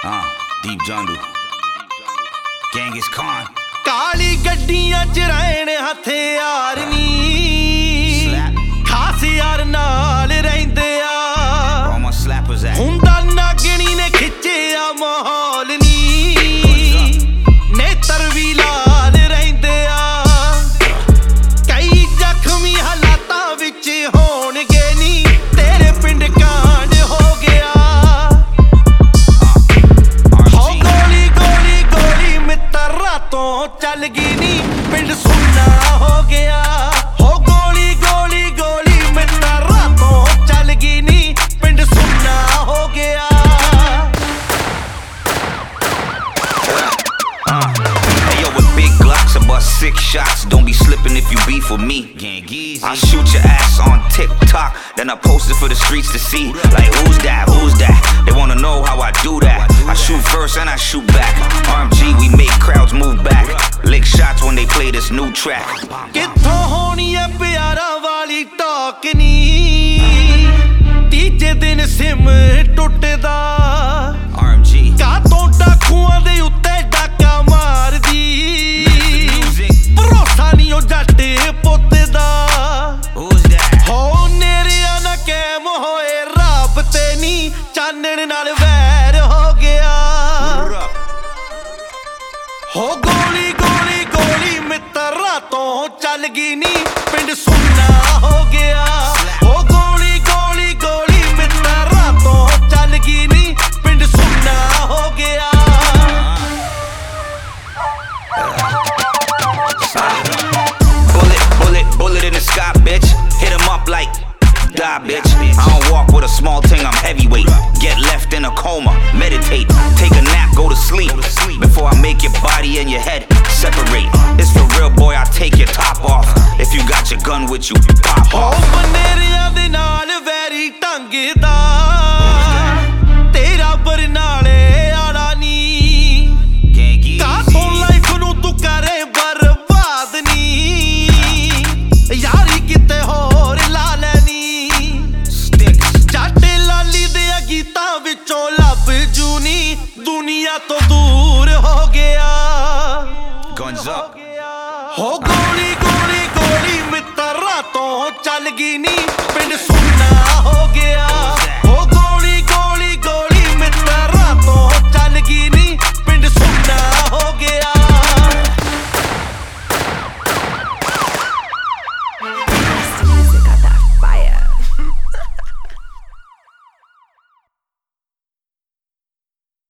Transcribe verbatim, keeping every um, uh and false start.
Uh, Deep Jungle, Genghis Khan. ਕਾਲੀ ਗੱਡੀਆਂ ਚ ਰਹਿਣ ਹਥਿਆਰ ਨੀ ਖਾਸ ਯਾਰ ਨਾਲ ਰਹਿੰਦੇ ਆ All my slappers at. ਹੁੰਦਾ ਨਾਗਣੀ ਨੇ ਖਿੱਚਿਆ ਮਾਹੌਲ ਨੀ ਨੇਤਰ ਵੀ ਲਾਲ ਰਹਿੰਦੇ ਆ ਕਈ ਜ਼ਖਮੀ ਹਾਲਾਤਾਂ ਵਿੱਚ ਹੋਣਗੇ ਨੀ ਤੇਰੇ ਪਿੰਡ ਕਾਂਡ ਹੋ ਗਿਆ ਹੋ ਗੋਲੀ ਗੋਲੀ ਗੋਲੀ ਮਿੱਤਰ ਰਾਤੋਂ ਚੱਲ ਗਈ ਨੀ ਪਿੰਡ ਸੁੰਨਾ ਹੋ ਗਿਆ ਹੋ ਗੋਲੀ ਗੋਲੀ ਗੋਲੀ ਮਿੱਤਰ ਰਾਤੋਂ ਚੱਲ ਗਈ ਨੀ ਪਿੰਡ ਸੁੰਨਾ ਹੋ ਗਿਆ Uh, hey yo, with big Glocks, I bust six shots. Don't be slipping if you beef with me. I shoot your ass on TikTok, then I post it for the streets to see. Like who's that? Who's that? They wanna know how I do that. I shoot first and I shoot back. R M G, we make crowds move back. Lick shots when they play this new track. ਕਿੱਥੋਂ ਹੋਣੀ ਐ ਪਿਆਰਾਂ ਵਾਲੀ talk ਨੀ ਤੀਜੇ ਦਿਨ sim ਟੁੱਟਦਾ R M G. ਕਾਤੋਂ ਡਾਕੂਆਂ ਦੇ ਉੱਤੇ ਡਾਕਾ ਮਾਰਦੀ ਭਰੋਸਾ ਨੀ ਉਹ ਜੱਟ ਪੁੱਤ ਦਾ Who's that? ਹੋ ਨੇਰਿਆਂ ਨਾ ਕੈਮ ਹੋਏ ਰੱਬ ਤੇ ਨੀ ਚਾਨਣ ਨਾਲ ਵੈਰ ਹੋ ਗਿਆ ਹੋ ਗੋਲੀ ਗੋਲੀ ਗੋਲੀ ਮਿੱਤਰ ਰਾਤੋਂ ਚੱਲ ਗਈ ਨੀ ਪਿੰਡ ਸੁੰਨਾ ਹੋ ਗਿਆ ਹੋ ਗੋਲੀ ਗੋਲੀ ਗੋਲੀ ਮਿੱਤਰ ਰਾਤੋਂ ਚੱਲ ਗਈ ਨੀ ਪਿੰਡ ਸੁੰਨਾ ਹੋ ਗਿਆ Bullet, bullet, bullet in the sky, bitch. Hit him up like, die, bitch. I don't walk with a small thing, I'm heavyweight. Get left in a coma, meditate. Take a nap, go to sleep. Before I make your body and your head separate. It's for real, boy, I take your top off. If you got your gun with you, pop ਹੋ off. ਬਨੇਰਿਆਂ ਦੇ ਨਾਲ very ਢੰਗਦਾ ਤੇਰਾ ਬਰਨਾਲੇ ਆਲਾ ਨੀ Genghis. ਕਾਤੋਂ life ਨੂੰ ਤੂੰ ਕਰੇ ਬਰਬਾਦ ਨੀ ਯਾਰੀ ਕਿਤੇ ਹੋਰ ਲਾ ਲੈਣੀ Sticks. ਜੱਟ ਲਾਲੀ ਦੇ ਗੀਤਾਂ ਵਿੱਚੋਂ ਲੱਭ ਜੂਨੀ ਦੁਨੀਆ ਤੋਂ ਦੂਰ ਹੋ ਗਿਆ Guns up. ਹੋ ਗੋਲੀ ਗੋਲੀ ਗੋਲੀ ਮਿੱਤਰ ਰਾਤੋਂ ਚੱਲ ਗਈ ਨੀ ਪਿੰਡ ਸੁੰਨਾ